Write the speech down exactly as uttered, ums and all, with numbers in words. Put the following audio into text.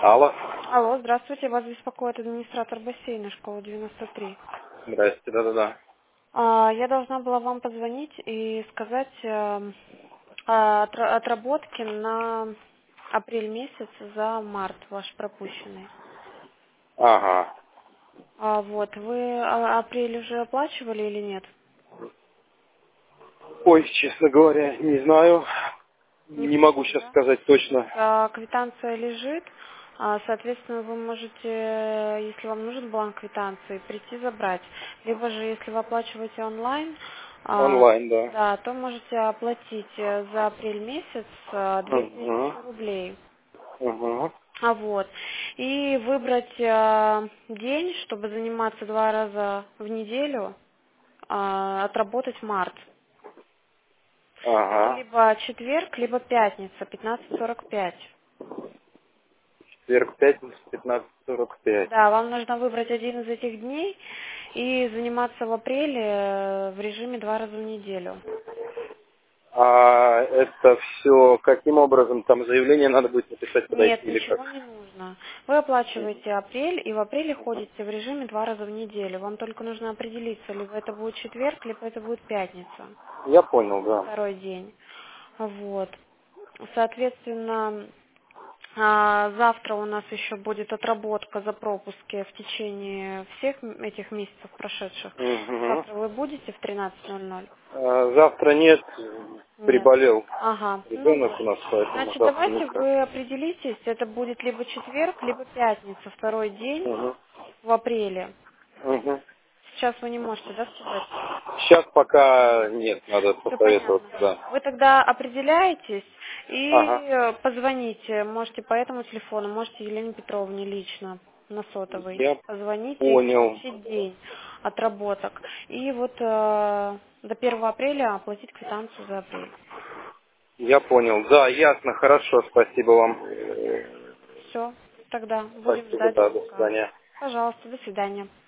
Алло. Алло, здравствуйте, вас беспокоит администратор бассейна школы девяносто три. Здрасте, да-да-да. А, Я должна была вам позвонить и сказать э, о отра- отработке на апрель месяц за март ваш пропущенный. Ага. А вот, вы а- апрель уже оплачивали или нет? Ой, честно говоря, не знаю. Не Не могу помните, сейчас да? сказать точно. А, Квитанция лежит, а, соответственно, вы можете, если вам нужен бланк квитанции, прийти забрать. Либо же, если вы оплачиваете онлайн, а, Онлайн, да. да, то можете оплатить э, за апрель месяц а, две Угу. тысячи рублей. Угу. А вот. И выбрать а, день, чтобы заниматься два раза в неделю, а, отработать март. Это Ага. либо четверг, либо пятница, пятнадцать сорок пять. Четверг, пятница, пятнадцать сорок пять. Да, вам нужно выбрать один из этих дней и заниматься в апреле э, в режиме два раза в неделю. А это все каким образом? Там заявление надо будет написать, подойти Нет, или как? ничего не нужно. Вы оплачиваете апрель и в апреле ходите в режиме два раза в неделю. Вам только нужно определиться, либо это будет четверг, либо это будет пятница, Я понял, да. второй день. Вот. Соответственно, а, завтра у нас еще будет отработка за пропуски в течение всех м- этих месяцев прошедших. Угу. Завтра вы будете в тринадцать ноль ноль? Завтра нет, Нет. приболел Ага, ну ребенок вот. у нас, поэтому Значит, завтра давайте никак. вы определитесь, это будет либо четверг, либо пятница, второй день Угу. в апреле. Угу. Сейчас вы не можете, да, сказать? Сейчас пока нет, надо Все понятно. посоветоваться, да. Вы тогда определяетесь Ага, и э, позвоните. Можете по этому телефону, можете Елене Петровне лично на сотовый. я Позвоните и понял. сообщить день отработок. И вот э, до первого апреля оплатить квитанцию за апрель. Я понял. Да, ясно, хорошо, спасибо вам. Все, тогда будем Спасибо, ждать да, до звонка. свидания. Пожалуйста, до свидания.